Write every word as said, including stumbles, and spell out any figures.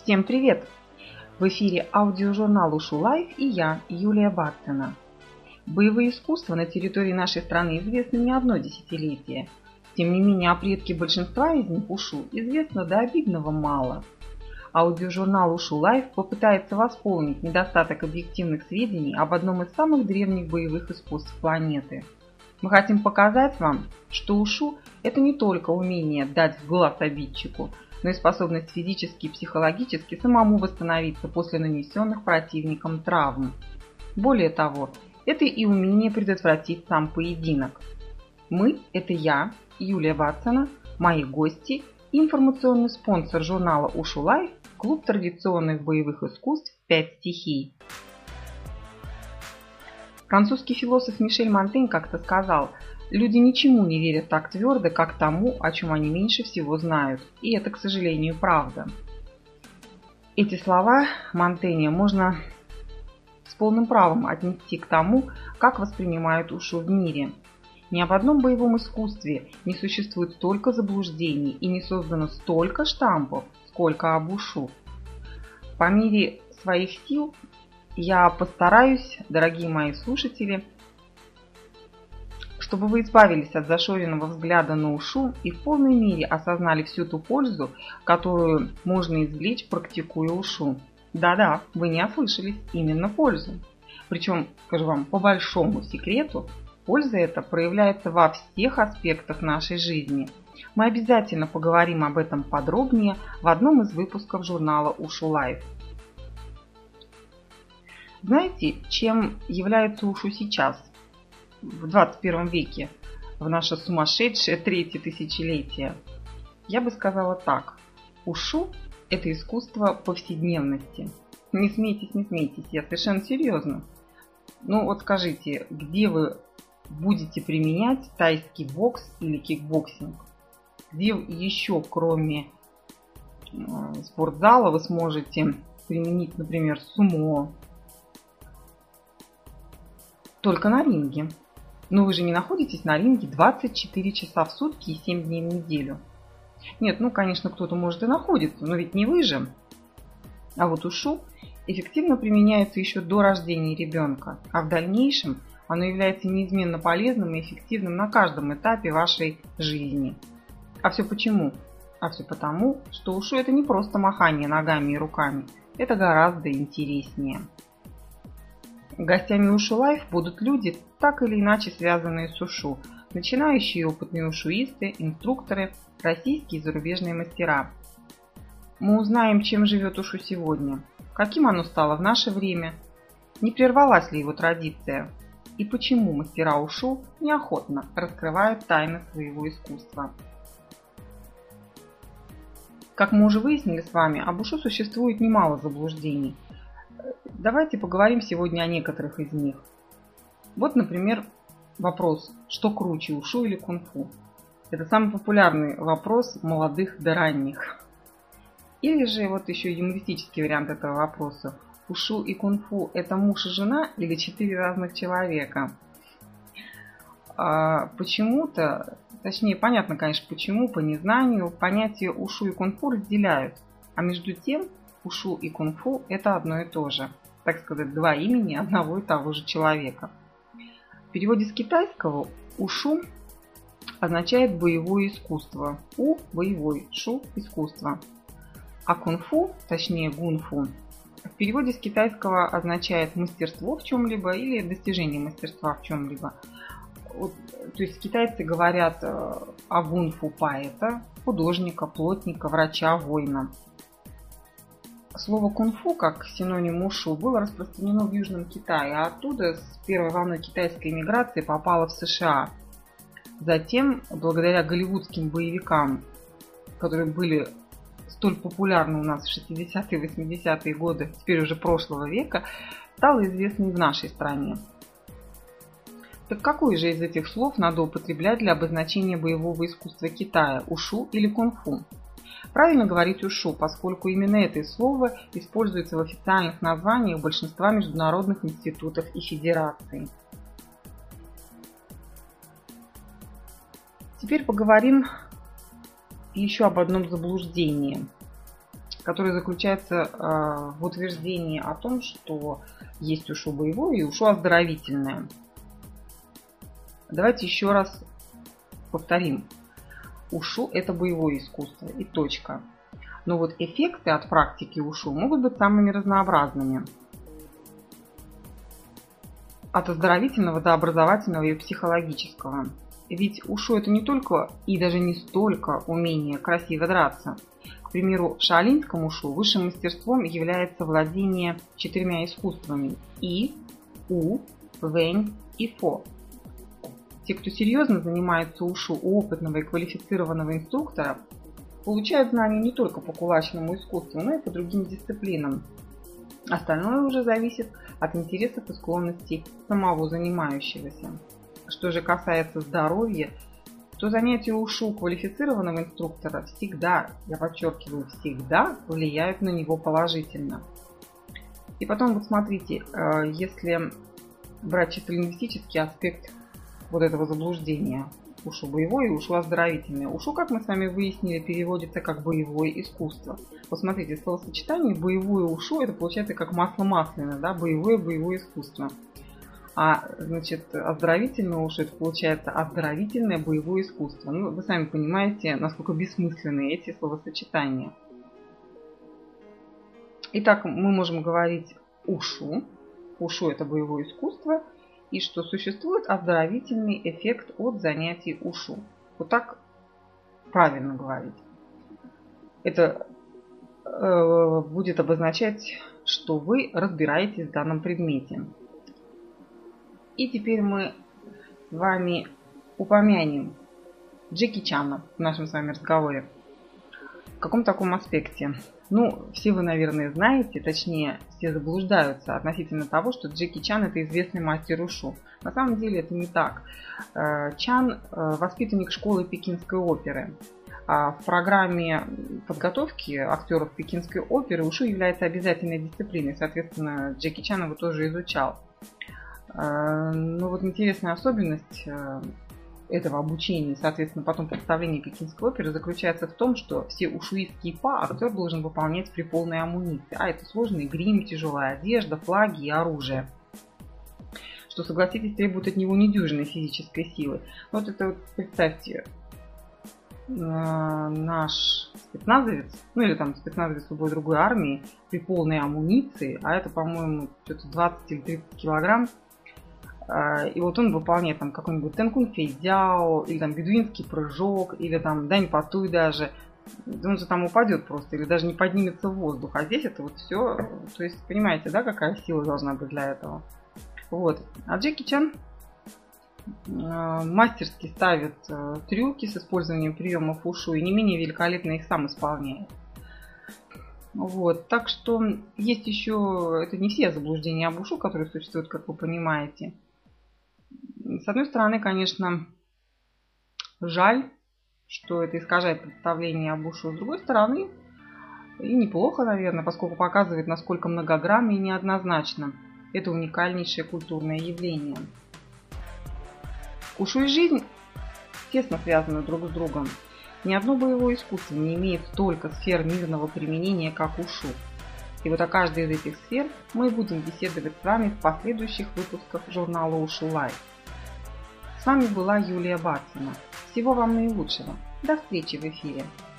Всем привет! В эфире аудиожурнал «Ушу Лайф» и я, Юлия Бацина. Боевые искусства на территории нашей страны известны не одно десятилетие. Тем не менее, о предке большинства из них ушу известно до обидного мало. Аудиожурнал «Ушу Лайф» попытается восполнить недостаток объективных сведений об одном из самых древних боевых искусств планеты. Мы хотим показать вам, что ушу – это не только умение дать в глаз обидчику, но и способность физически и психологически самому восстановиться после нанесенных противником травм. Более того, это и умение предотвратить сам поединок. Мы – это я, Юлия Бацина, мои гости и информационный спонсор журнала «Ушу Лайф» клуб традиционных боевых искусств «Пять стихий». Французский философ Мишель Монтень как-то сказал: «Люди ничему не верят так твердо, как тому, о чем они меньше всего знают». И это, к сожалению, правда. Эти слова Монтэня можно с полным правом отнести к тому, как воспринимают ушу в мире. Ни об одном боевом искусстве не существует столько заблуждений и не создано столько штампов, сколько об ушу. По мере своих сил я постараюсь, дорогие мои слушатели, чтобы вы избавились от зашоренного взгляда на ушу и в полной мере осознали всю ту пользу, которую можно извлечь, практикуя ушу. Да-да, вы не ослышались, именно пользу. Причем, скажу вам, по большому секрету, польза эта проявляется во всех аспектах нашей жизни. Мы обязательно поговорим об этом подробнее в одном из выпусков журнала «Ушу Лайф». Знаете, чем является ушу сейчас, в двадцать первом веке, в наше сумасшедшее третье тысячелетие? Я бы сказала так. Ушу – это искусство повседневности. Не смейтесь, не смейтесь, я совершенно серьезно. Ну вот скажите, где вы будете применять тайский бокс или кикбоксинг? Где еще, кроме э, спортзала, вы сможете применить, например, сумо? Только на ринге. Но вы же не находитесь на ринге двадцать четыре часа в сутки и семь дней в неделю. Нет, ну, конечно, кто-то может и находится, но ведь не вы же. А вот ушу эффективно применяется еще до рождения ребенка, а в дальнейшем оно является неизменно полезным и эффективным на каждом этапе вашей жизни. А все почему? А все потому, что ушу – это не просто махание ногами и руками. Это гораздо интереснее. Гостями «Ушу Лайф» будут люди, так или иначе связанные с ушу, начинающие и опытные ушуисты, инструкторы, российские и зарубежные мастера. Мы узнаем, чем живет ушу сегодня, каким оно стало в наше время, не прервалась ли его традиция и почему мастера ушу неохотно раскрывают тайны своего искусства. Как мы уже выяснили с вами, об ушу существует немало заблуждений. Давайте поговорим сегодня о некоторых из них. Вот, например, вопрос, что круче, ушу или кунг-фу? Это самый популярный вопрос молодых до ранних. Или же вот еще юмористический вариант этого вопроса. Ушу и кунг-фу – это муж и жена или четыре разных человека? А почему-то, точнее, понятно, конечно, почему, по незнанию, понятия ушу и кунг-фу разделяют. А между тем, ушу и кунг-фу – это одно и то же. Так сказать, два имени одного и того же человека. В переводе с китайского ушу означает боевое искусство. У – боевой, шу – искусство. А кунг-фу, точнее гунг-фу, в переводе с китайского означает мастерство в чем-либо или достижение мастерства в чем-либо. Вот, то есть китайцы говорят о гунг-фу поэта, художника, плотника, врача, воина. Слово кунг-фу, как синоним ушу, было распространено в Южном Китае, а оттуда с первой волной китайской эмиграции попало в США. Затем, благодаря голливудским боевикам, которые были столь популярны у нас в шестидесятые и восьмидесятые годы, теперь уже прошлого века, стало известно и в нашей стране. Так какое же из этих слов надо употреблять для обозначения боевого искусства Китая, ушу или кунг-фу? Правильно говорить ушу, поскольку именно это слово используется в официальных названиях большинства международных институтов и федераций. Теперь поговорим еще об одном заблуждении. который заключается в утверждении о том, что есть ушу боевое и ушу оздоровительное. Давайте еще раз повторим. Ушу – это боевое искусство и точка. Но вот эффекты от практики ушу могут быть самыми разнообразными. От оздоровительного до образовательного и психологического. Ведь ушу – это не только и даже не столько умение красиво драться. К примеру, в шаолиньском ушу высшим мастерством является владение четырьмя искусствами – и, у, вэнь и фо. Те, кто серьезно занимается ушу у опытного и квалифицированного инструктора, получают знания не только по кулачному искусству, но и по другим дисциплинам. Остальное уже зависит от интересов и склонностей самого занимающегося. Что же касается здоровья, то занятия ушу квалифицированного инструктора всегда, я подчеркиваю, всегда влияют на него положительно. И потом, вот смотрите, если брать чисто лингвистический аспект вот этого заблуждения, ушу боевое и ушу оздоровительное. Ушу, как мы с вами выяснили, переводится как боевое искусство. Посмотрите, словосочетание боевое ушу, это получается как масло масляное, да, боевое боевое искусство. А, значит, оздоровительное ушу, это получается оздоровительное боевое искусство. Ну, вы сами понимаете, насколько бессмысленны эти словосочетания. Итак, мы можем говорить ушу. Ушу – это боевое искусство. И что существует оздоровительный эффект от занятий ушу. Вот так правильно говорить. Это э, будет обозначать, что вы разбираетесь в данном предмете. И теперь мы с вами упомянем Джеки Чана в нашем с вами разговоре. В каком таком аспекте? Ну, все вы, наверное, знаете, точнее, все заблуждаются относительно того, что Джеки Чан – это известный мастер ушу. На самом деле это не так. Чан – воспитанник школы Пекинской оперы. В программе подготовки актеров Пекинской оперы ушу является обязательной дисциплиной. Соответственно, Джеки Чан его тоже изучал. Но вот интересная особенность этого обучения, соответственно, потом представление Пекинской оперы заключается в том, что все ушуистские па актер должен выполнять при полной амуниции. А это сложный грим, тяжелая одежда, флаги и оружие. Что, согласитесь, требует от него недюжинной физической силы. Вот это вот, представьте, наш спецназовец, ну или там спецназовец любой другой армии при полной амуниции, а это, по-моему, что-то двадцать или тридцать килограмм. И вот он выполняет там какой-нибудь тэнкун фейдяо, или там бедуинский прыжок, или там дань патуй даже. Он же там упадет просто, или даже не поднимется в воздух. А здесь это вот все, то есть понимаете, да, какая сила должна быть для этого. Вот. А Джеки Чан мастерски ставит трюки с использованием приемов ушу и не менее великолепно их сам исполняет. Вот. Так что есть еще, это не все заблуждения об ушу, которые существуют, как вы понимаете. С одной стороны, конечно, жаль, что это искажает представление об ушу. С другой стороны, и неплохо, наверное, поскольку показывает, насколько многогранно и неоднозначно это уникальнейшее культурное явление. Ушу и жизнь тесно связаны друг с другом. Ни одно боевое искусство не имеет столько сфер мирного применения, как ушу. И вот о каждой из этих сфер мы будем беседовать с вами в последующих выпусках журнала Ушу Лайф. С вами была Юлия Бацина. Всего вам наилучшего. До встречи в эфире.